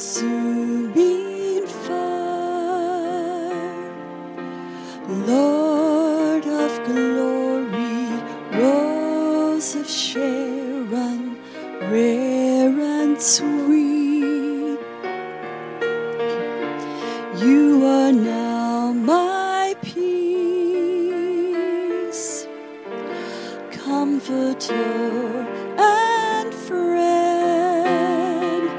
all-consuming fire, Lord of glory, Rose of Sharon, rare and sweet. You are now my peace, comforter and friend,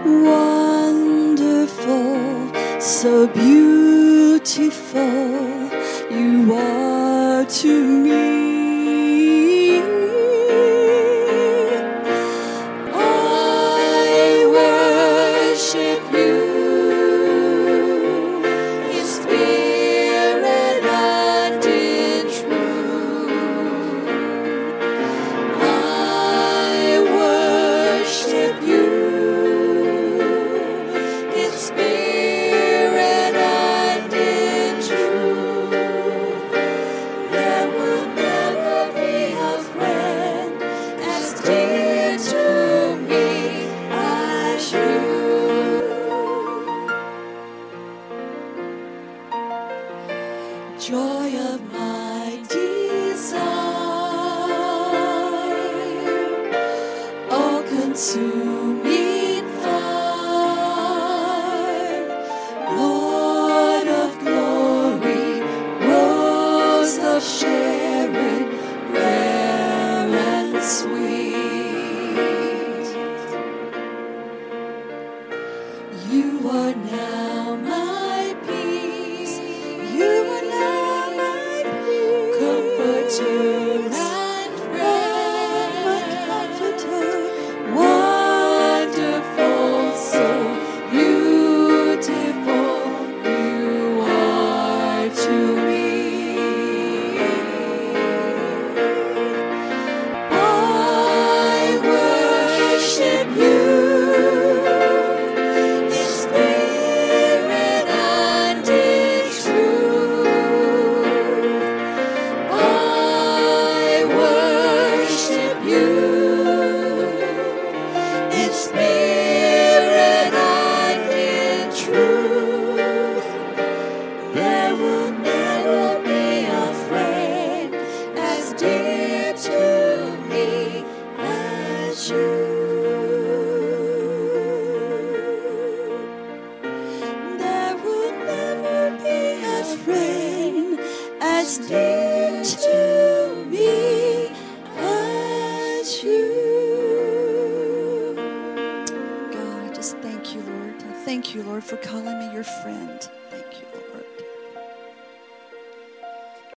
wonderful, so beautiful you are to me. I worship you in spirit and in truth. I worship you in spirit and in truth. There will never be a friend as dear to me as you. Joy of my desire, all-consuming fire, Lord of glory, Rose of Sharon, rare and sweet. You are now my peace. You are now my peace. Comforter and friend, my comforter. Wonderful, so beautiful you are to me. I worship you in spirit and in truth. I worship you in spirit and in truth. There will never be a friend as dear to me as you. There will never be a friend as dear to me as you. God, I just thank you, Lord. I thank you, Lord, for calling me your friend.